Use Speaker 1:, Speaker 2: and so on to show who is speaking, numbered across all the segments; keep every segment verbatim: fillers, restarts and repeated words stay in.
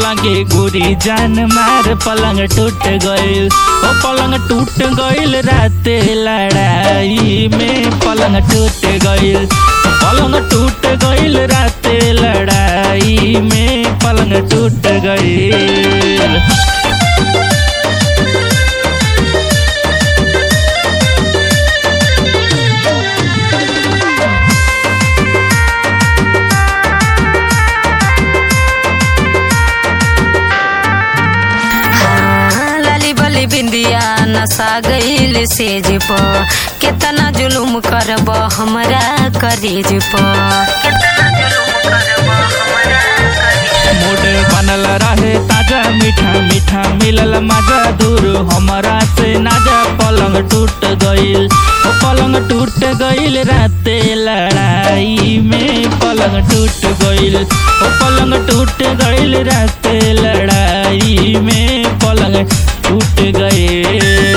Speaker 1: लागे गोरी जान मार पलंग टूट गइल। ओ पलंग टूट गइल राते लड़ाई में पलंग टूट गइल। पलंग टूट गइल राते लड़ाई में पलंग टूट गइल।
Speaker 2: बिंदिया नशा गईल सेज प केतना जुलुम करब हमरा करेज प।
Speaker 1: मूड बनल रहे ताजा मीठा मीठा मिलल मजा दूर हमरा से नाजा पलंग टूट गइल। ओ पलंग टूट गइल राते लड़ाई में पलंग टूट गइल। ओ पलंग टूट गइल राते लड़ाई में पलंग टूट गइल।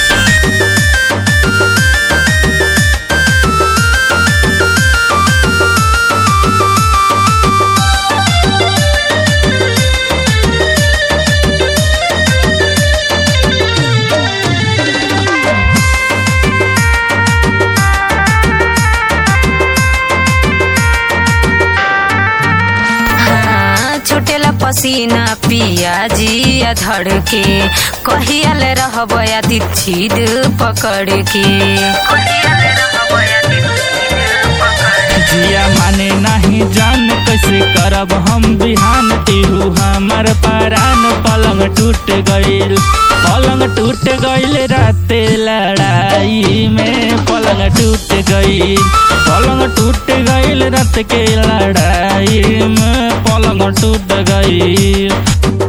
Speaker 2: छुटेला पसीना पिया जिया धड़ के कहियाल रहब छीद पकड़ के।
Speaker 1: जिया माने नहीं जान कैसे करब हम बिहान तिहु हमार परान पलंग टूट गइल। पलंग टूट गइल राते लड़ाई में पलंग टूट गइल। पलंग टूट गइल रात के लड़ाई में पलंग टूट गइल।